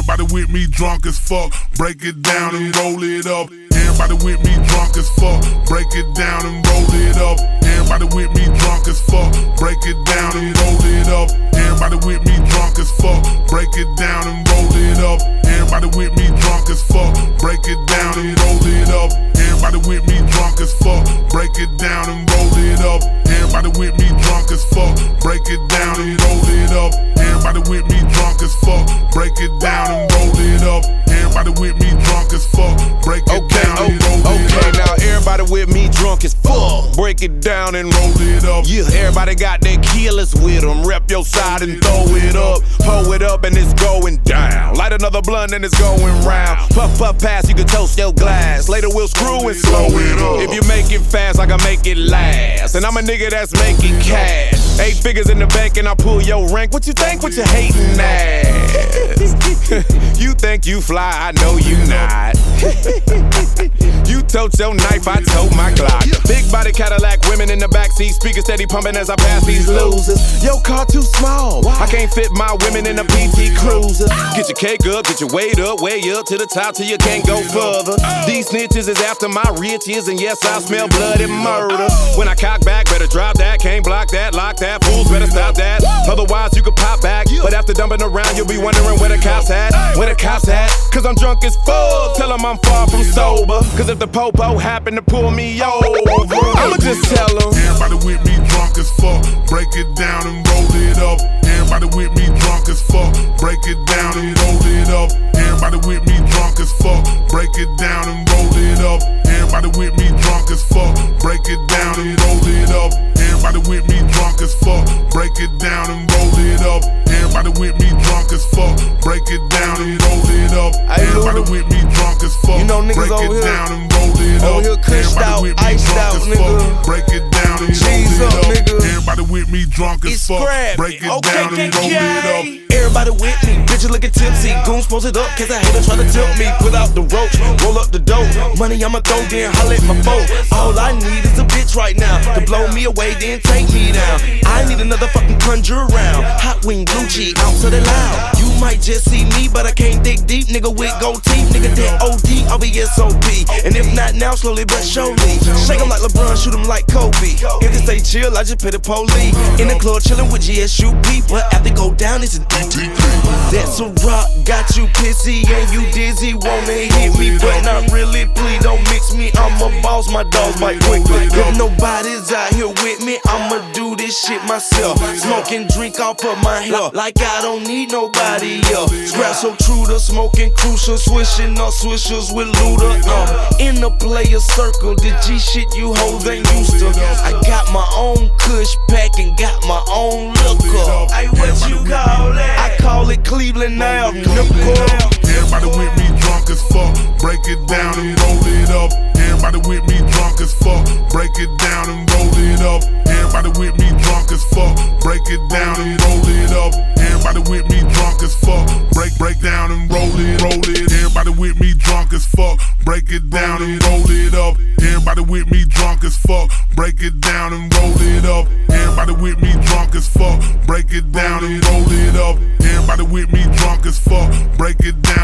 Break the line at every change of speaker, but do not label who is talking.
Everybody with me drunk as fuck. Break it down and roll it up. Everybody with me drunk as fuck. Break it down and roll it up. Everybody with me drunk as fuck. Break it down and roll it up. Everybody with me drunk as fuck. Break it down and roll it up. Everybody with me drunk as fuck. Break it down and roll it up. Everybody with me drunk as fuck. Break it down and roll it up. Everybody with me drunk as fuck. Break it down and roll it up. Everybody with me drunk as fuck. Break it down and roll it up. Everybody with me drunk as fuck. Break it down and roll it up.
Okay, now everybody with me drunk as fuck. Break it down and roll it up. Yeah, everybody got their killers with them. Rep your side and throw it up. Pull it up and it's going down. Light another blunt and it's going round. Puff, puff, pass, you can toast your glass. Later we'll screw and slow it up. If you make it fast, I can make it last. And I'm a nigga that's making cash. 8 figures in the bank and I pull your rank. What you think? What you hating ass? You think you fly, I know you not. You tote your knife, I tote my Glock. Big body Cadillac, women in the backseat, speakers steady pumping as I pass these losers. Your car too small, I can't fit my women in a PT Cruiser. Get your cake up, get your weight up, way up to the top till you can't go further. These snitches is after my riches, and yes, I smell blood and murder. When I cock back, better drop that, can't block that, lock that, fools better stop that. Otherwise you could pop back, but after dumping around, you'll be wondering where the cops at. Where the cops at? Cause I'm drunk as fuck, tell them I'm far from sober. Cause if the popo happen to pull me over, I'ma just tell them.
Everybody with me drunk as fuck. Break it down and roll it up. Everybody with me drunk as fuck. Break it down and roll it up. Everybody with me drunk as fuck. Break it down and roll it up. Everybody with me drunk as fuck. Break it down and roll it up. Everybody with me drunk as fuck. Break it down and roll it up. Everybody with me drunk as fuck. Break it down and roll it up. Everybody with me drunk as fuck.
You know niggas
break
over
it
here,
down and roll it up.
over here cushed out, iced out, nigga.
Break it down and
Cheese
roll
up,
it up.
nigga.
Everybody with me drunk as fuck. Break it down and roll it up.
Everybody with me, bitches looking tipsy. Goons post it up, cause I hate her try to tilt me. Put out the roach, roll up the dough. Money I'ma throw, then holla at my foe. All I need is a bitch right now to blow me away, then take me down. I need another fucking conjure around. Hot wing, blue cheese, out so they loud. You might just see me, but I can't dig deep. Nigga with gold teeth, nigga that OD, I'll be SOP. And if not now, slowly but surely. Shake 'em like LeBron, shoot 'em like Kobe. If they stay chill, I just pay the police. In the club chillin' with GSUP, but after go down, it's an ETP. That's a rock, got you pissy and you dizzy. Wanna hit me, but not really. Please don't mix me, I'm a boss, my dogs bite quickly. If nobody's out here with me, I'ma do this shit myself. Smoking drink off of my hair, like I don't need nobody else. Scrap so true to smoking crucial, swishing up swishers with Luda. In the player circle, the G shit you hoes ain't used to. I got my own kush pack and got my own liquor. Hey, what you call that? I call it Cleveland now.
Everybody with me drunk as fuck. Break it down and roll it up. Everybody with me drunk as fuck. Break it down and roll it up. Everybody with me drunk as fuck. Break it down and roll it up. Everybody with me drunk as fuck. Break down and roll it, roll it. Everybody with me drunk as fuck. Break it down and roll it up. Everybody with me drunk as fuck. Break it down and roll it up. Everybody with me drunk as fuck. Break it down and roll it up. Everybody with me drunk as fuck. Break it down.